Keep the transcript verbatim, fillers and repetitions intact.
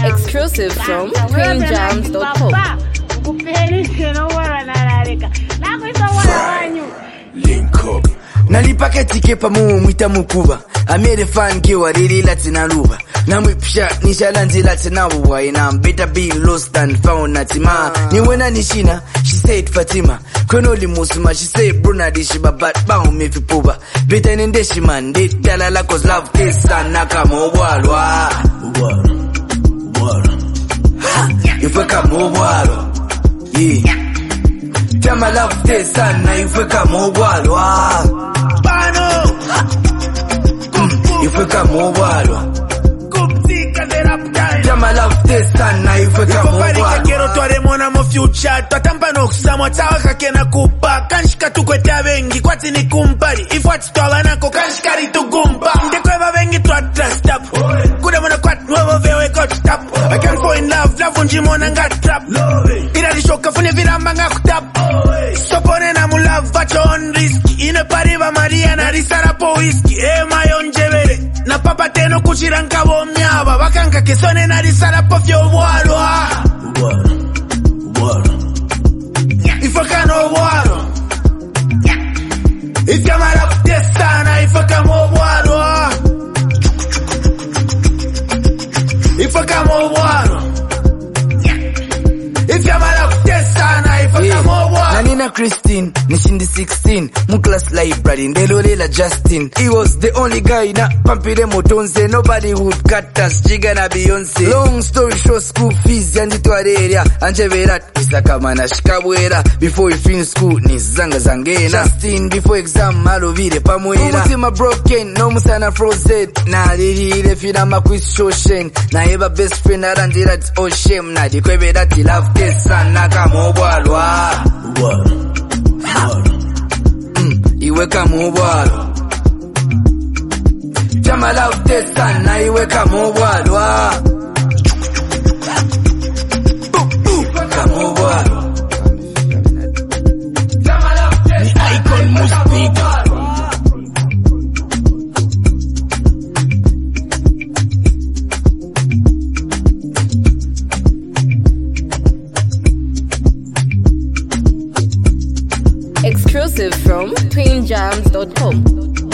Exclusive from queen jams dot com. Link up. Nalipaka tikepa mu mwita mukuba. Amere fan kiwa riri latina luba. Na mwipisha nishalanzi latina uwa. And I'm better be lost than found natima. Ni wena nishina, she said Fatima. Kwenoli musuma, she said Bruna dishiba. But bao mefipuba. Better nende shiman. Date dalala cause love tastes naka mwalwa. Uwalo, uwalo. Ife kama uwalo. Yeah. Jama love tastes sana ife kama uwalo. Bano. Ife kama uwalo. Jama love tastes sana ife kama uwalo. Kero tuare mona mo future. Tuatampa no kusama tawa kakena kupa. Kanshika tukweta vengi kwa tini kumpari. Ifwati tuwa nako kanshikari tugumpa. Ndekweva vengi tuwa trust up. Kuda mona kwa nuevo vewe got stop. I can't fall in love, love unji mona nga trap. Ira lishoka fune viramba nga kutap. Sopone na mu love but on risk. Ine pariva Maria na risara po whisky. Eh mayo njevere. Na papa teno kuchiranka bo mnyaba. Wakanka kesone na risara po fyo walo. Walo, walo. Ifaka no walo. Ifyamara kutesana ifaka mo walo. Ifaka mo walo. Ifyamara kutesana ifaka mo walo. Nanina Christine, nishindi sixteen, mu class library, ndelolela Justin. He was the only guy na pampire motonze, nobody would cut us, Jiga na Beyonce. Long story short, school fees yanditwa area, anje verat, isakama na shikabwera. Before you finish school, ni zanga zangena. Justin, before exam, malovire pamwera. Umutima broken, no musana frozen. Na lirire fina makwis shoshen. Na eba best friend arandira it's all shame. Na dikwebe dati love tesa na kama ubwalwa. Ubwalo, ubwalo. Iwe kama ubwalo. Jama love tesa na iwe kama ubwalo. Kama ubwalo. Ni icon music. Exclusive from queen jams dot com.